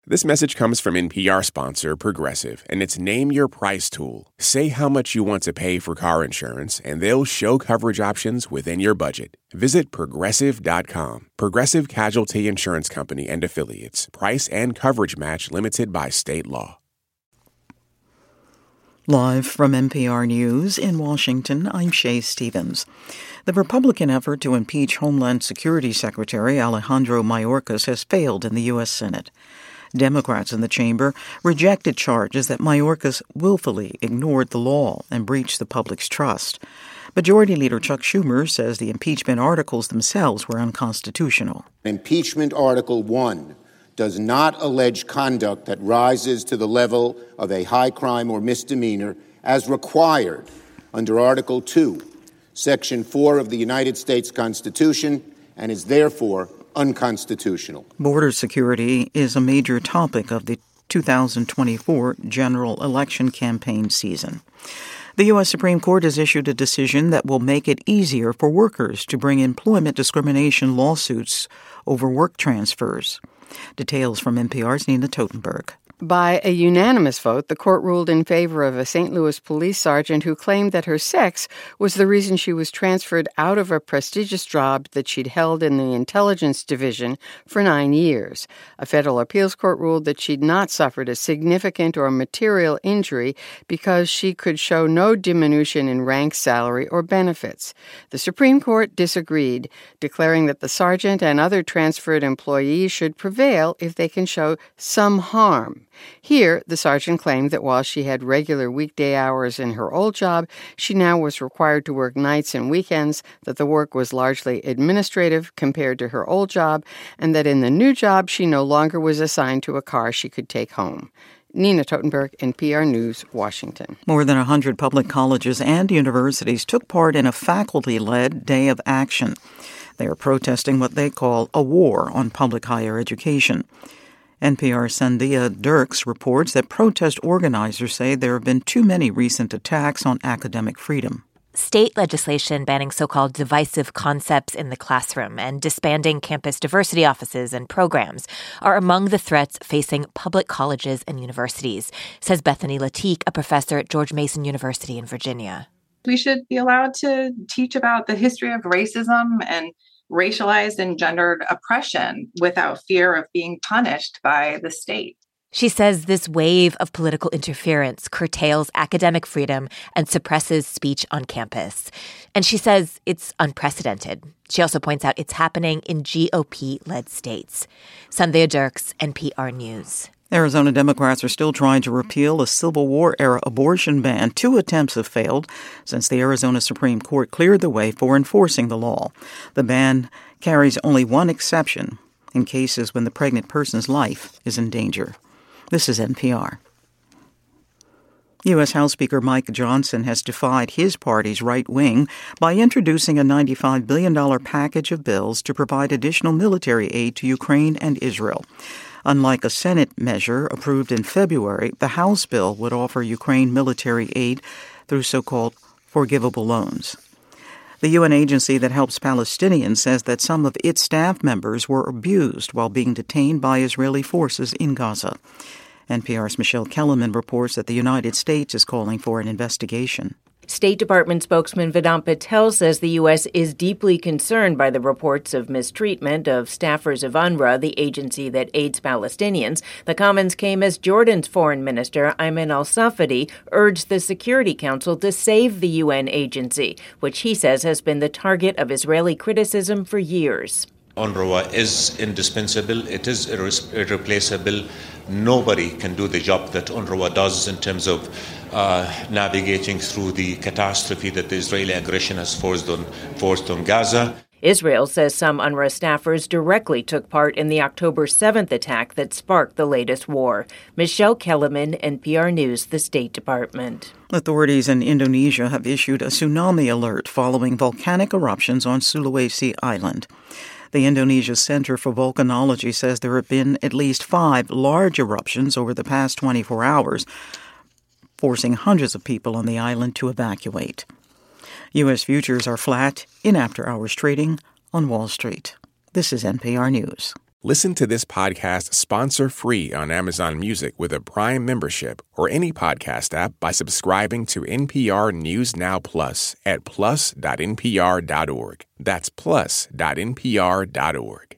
This message comes from NPR sponsor Progressive and its Name Your Price tool. Say how much you want to pay for car insurance, and they'll show coverage options within your budget. Visit Progressive.com. Progressive Casualty Insurance Company and Affiliates. Price and coverage match limited by state law. Live from NPR News in Washington, I'm Shay Stevens. The Republican effort to impeach Homeland Security Secretary Alejandro Mayorkas has failed in the U.S. Senate. Democrats in the chamber rejected charges that Mayorkas willfully ignored the law and breached the public's trust. Majority Leader Chuck Schumer says the impeachment articles themselves were unconstitutional. Impeachment Article 1 does not allege conduct that rises to the level of a high crime or misdemeanor as required under Article 2, Section 4 of the United States Constitution, and is therefore unconstitutional. Border security is a major topic of the 2024 general election campaign season. The U.S. Supreme Court has issued a decision that will make it easier for workers to bring employment discrimination lawsuits over work transfers. Details from NPR's Nina Totenberg. By a unanimous vote, the court ruled in favor of a St. Louis police sergeant who claimed that her sex was the reason she was transferred out of a prestigious job that she'd held in the intelligence division for 9 years. A federal appeals court ruled that she'd not suffered a significant or material injury because she could show no diminution in rank, salary, or benefits. The Supreme Court disagreed, declaring that the sergeant and other transferred employees should prevail if they can show some harm. Here, the sergeant claimed that while she had regular weekday hours in her old job, she now was required to work nights and weekends, that the work was largely administrative compared to her old job, and that in the new job she no longer was assigned to a car she could take home. Nina Totenberg, NPR News, Washington. More than 100 public colleges and universities took part in a faculty-led day of action. They are protesting what they call a war on public higher education. NPR's Sandhya Dirks reports that protest organizers say there have been too many recent attacks on academic freedom. State legislation banning so-called divisive concepts in the classroom and disbanding campus diversity offices and programs are among the threats facing public colleges and universities, says Bethany Latique, a professor at George Mason University in Virginia. We should be allowed to teach about the history of racism and racialized and gendered oppression without fear of being punished by the state. She says this wave of political interference curtails academic freedom and suppresses speech on campus. And she says it's unprecedented. She also points out it's happening in GOP-led states. Sandhya Dirks, NPR News. Arizona Democrats are still trying to repeal a Civil War-era abortion ban. 2 attempts have failed since the Arizona Supreme Court cleared the way for enforcing the law. The ban carries only one exception in cases when the pregnant person's life is in danger. This is NPR. U.S. House Speaker Mike Johnson has defied his party's right wing by introducing a $95 billion package of bills to provide additional military aid to Ukraine and Israel. Unlike a Senate measure approved in February, the House bill would offer Ukraine military aid through so-called forgivable loans. The UN agency that helps Palestinians says that some of its staff members were abused while being detained by Israeli forces in Gaza. NPR's Michelle Kellerman reports that the United States is calling for an investigation. State Department spokesman Vedant Patel says the U.S. is deeply concerned by the reports of mistreatment of staffers of UNRWA, the agency that aids Palestinians. The comments came as Jordan's foreign minister, Ayman al-Safadi, urged the Security Council to save the UN agency, which he says has been the target of Israeli criticism for years. UNRWA is indispensable. It is irreplaceable. Nobody can do the job that UNRWA does in terms of navigating through the catastrophe that the Israeli aggression has forced on Gaza. Israel says some UNRWA staffers directly took part in the October 7th attack that sparked the latest war. Michelle Kellerman, NPR News, the State Department. Authorities in Indonesia have issued a tsunami alert following volcanic eruptions on Sulawesi Island. The Indonesia Center for Volcanology says there have been at least 5 large eruptions over the past 24 hours, forcing hundreds of people on the island to evacuate. U.S. futures are flat in after-hours trading on Wall Street. This is NPR News. Listen to this podcast sponsor-free on Amazon Music with a Prime membership or any podcast app by subscribing to NPR News Now Plus at plus.npr.org. That's plus.npr.org.